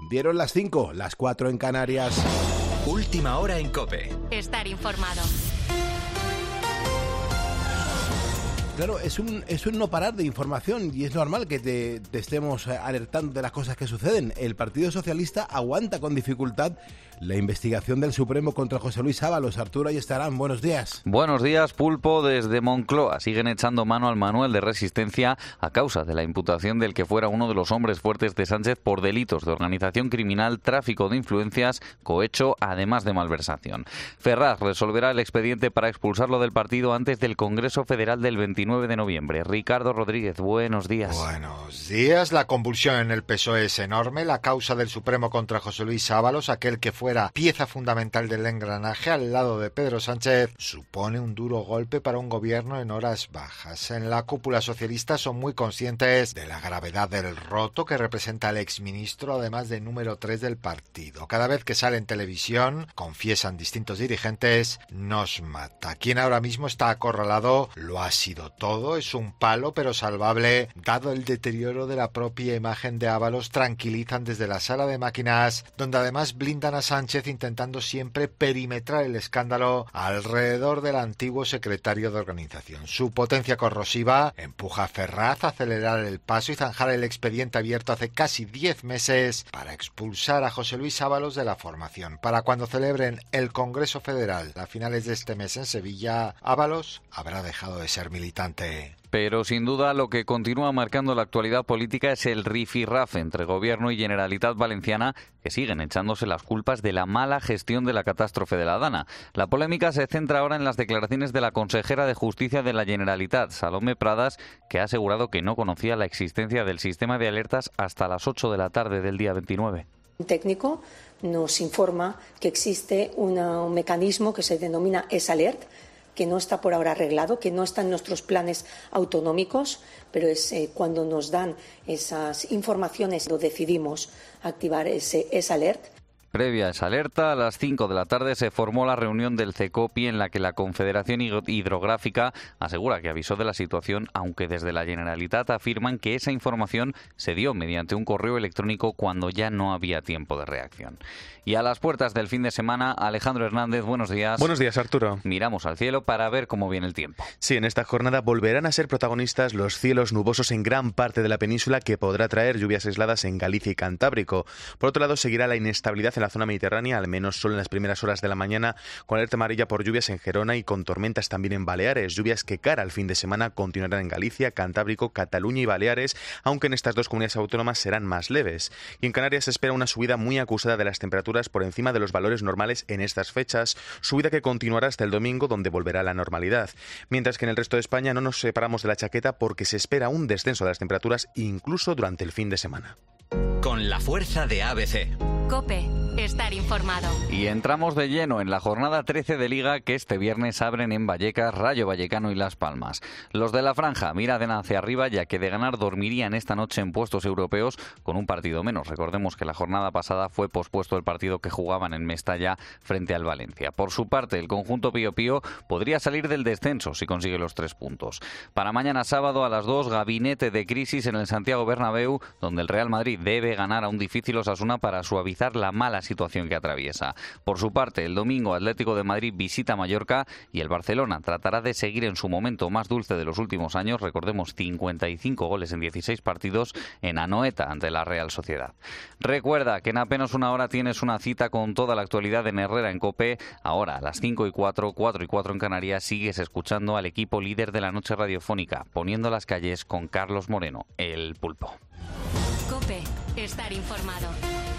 Dieron las 5, las 4 en Canarias. Última hora en COPE. Estar informado. Claro, es un no parar de información y es normal que te estemos alertando de las cosas que suceden. El Partido Socialista aguanta con dificultad la investigación del Supremo contra José Luis Ábalos. Arturo Ayestarán, buenos días. Buenos días, Pulpo, desde Moncloa. Siguen echando mano al manual de resistencia a causa de la imputación del que fuera uno de los hombres fuertes de Sánchez por delitos de organización criminal, tráfico de influencias, cohecho, además de malversación. Ferraz resolverá el expediente para expulsarlo del partido antes del Congreso Federal del 29 de noviembre. Ricardo Rodríguez, buenos días. Buenos días. La convulsión en el PSOE es enorme. La causa del Supremo contra José Luis Ábalos, aquel que fuera pieza fundamental del engranaje al lado de Pedro Sánchez, supone un duro golpe para un gobierno en horas bajas. En la cúpula socialista son muy conscientes de la gravedad del roto que representa el exministro, además de número 3 del partido. Cada vez que sale en televisión, confiesan distintos dirigentes, nos mata. Quien ahora mismo está acorralado lo ha sido todo, es un palo pero salvable, dado el deterioro de la propia imagen de Ábalos. Tranquilizan desde la sala de máquinas, donde además blindan a Sánchez, intentando siempre perimetrar el escándalo alrededor del antiguo secretario de organización. Su potencia corrosiva empuja a Ferraz a acelerar el paso y zanjar el expediente abierto hace casi 10 meses para expulsar a José Luis Ábalos de la formación. Para cuando celebren el Congreso Federal a finales de este mes en Sevilla, Ábalos habrá dejado de ser militante. Pero sin duda lo que continúa marcando la actualidad política es el rifirrafe entre Gobierno y Generalitat Valenciana, que siguen echándose las culpas de la mala gestión de la catástrofe de la Dana. La polémica se centra ahora en las declaraciones de la consejera de Justicia de la Generalitat, Salomé Pradas, que ha asegurado que no conocía la existencia del sistema de alertas hasta las 8 de la tarde del día 29. Un técnico nos informa que existe un mecanismo que se denomina S-Alert, que no está por ahora arreglado, que no está en nuestros planes autonómicos, pero es cuando nos dan esas informaciones lo decidimos activar ese S-Alert. Previa a esa alerta, a las 5 de la tarde se formó la reunión del CECOPI en la que la Confederación Hidrográfica asegura que avisó de la situación, aunque desde la Generalitat afirman que esa información se dio mediante un correo electrónico cuando ya no había tiempo de reacción. Y a las puertas del fin de semana, Alejandro Hernández, buenos días. Buenos días, Arturo. Miramos al cielo para ver cómo viene el tiempo. Sí, en esta jornada volverán a ser protagonistas los cielos nubosos en gran parte de la península, que podrá traer lluvias aisladas en Galicia y Cantábrico. Por otro lado, seguirá la inestabilidad en la zona mediterránea, al menos solo en las primeras horas de la mañana, con alerta amarilla por lluvias en Gerona y con tormentas también en Baleares. Lluvias que cara al fin de semana continuarán en Galicia, Cantábrico, Cataluña y Baleares, aunque en estas dos comunidades autónomas serán más leves. Y en Canarias se espera una subida muy acusada de las temperaturas por encima de los valores normales en estas fechas, subida que continuará hasta el domingo, donde volverá a la normalidad. Mientras que en el resto de España no nos separamos de la chaqueta porque se espera un descenso de las temperaturas incluso durante el fin de semana. Con la fuerza de ABC. COPE. Estar informado. Y entramos de lleno en la jornada 13 de Liga, que este viernes abren en Vallecas, Rayo Vallecano y Las Palmas. Los de la franja miran hacia arriba, ya que de ganar dormirían esta noche en puestos europeos con un partido menos. Recordemos que la jornada pasada fue pospuesto el partido que jugaban en Mestalla frente al Valencia. Por su parte, el conjunto pío-pío podría salir del descenso si consigue los 3 puntos. Para mañana sábado a las 2, gabinete de crisis en el Santiago Bernabéu, donde el Real Madrid debe ganar a un difícil Osasuna para suavizar la mala situación que atraviesa. Por su parte, el domingo Atlético de Madrid visita Mallorca y el Barcelona tratará de seguir en su momento más dulce de los últimos años. Recordemos, 55 goles en 16 partidos en Anoeta ante la Real Sociedad. Recuerda que en apenas una hora tienes una cita con toda la actualidad en Herrera en COPE. Ahora a las 5:04, 4:04 en Canarias, sigues escuchando al equipo líder de la noche radiofónica, Poniendo las calles, con Carlos Moreno, el Pulpo. COPE. Estar informado.